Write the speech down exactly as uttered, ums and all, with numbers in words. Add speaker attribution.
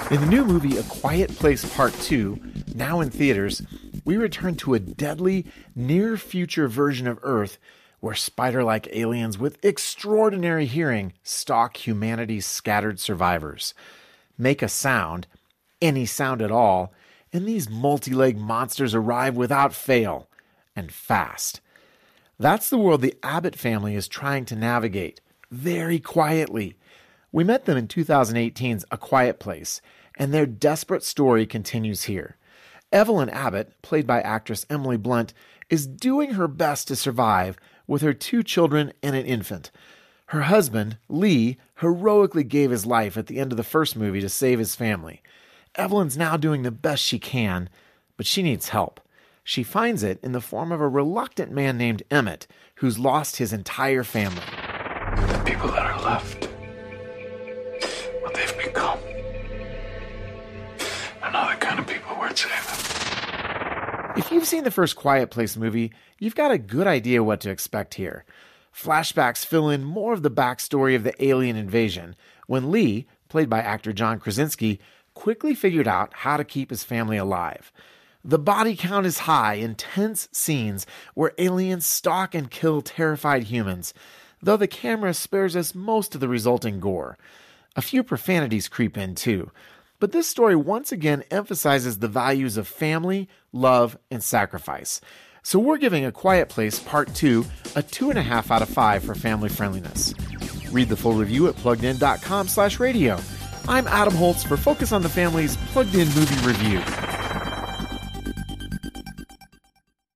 Speaker 1: In the new movie A Quiet Place Part two, now in theaters, we return to a deadly, near-future version of Earth where spider-like aliens with extraordinary hearing stalk humanity's scattered survivors. Make a sound, any sound at all, and these multi-leg monsters arrive without fail, and fast. That's the world the Abbott family is trying to navigate, very quietly. We met them in two thousand eighteen's A Quiet Place, and their desperate story continues here. Evelyn Abbott, played by actress Emily Blunt, is doing her best to survive with her two children and an infant. Her husband, Lee, heroically gave his life at the end of the first movie to save his family. Evelyn's now doing the best she can, but she needs help. She finds it in the form of a reluctant man named Emmett, who's lost his entire family.
Speaker 2: The people that are left, what they've become, are not the kind of people worth saving.
Speaker 1: If you've seen the first Quiet Place movie, you've got a good idea what to expect here. Flashbacks fill in more of the backstory of the alien invasion, when Lee, played by actor John Krasinski, quickly figured out how to keep his family alive. The body count is high in tense scenes where aliens stalk and kill terrified humans, though the camera spares us most of the resulting gore. A few profanities creep in too, but this story once again emphasizes the values of family, love, and sacrifice. So we're giving A Quiet Place Part two a two point five out of five for family friendliness. Read the full review at pluggedin.com slash radio. I'm Adam Holtz for Focus on the Family's Plugged In Movie Review.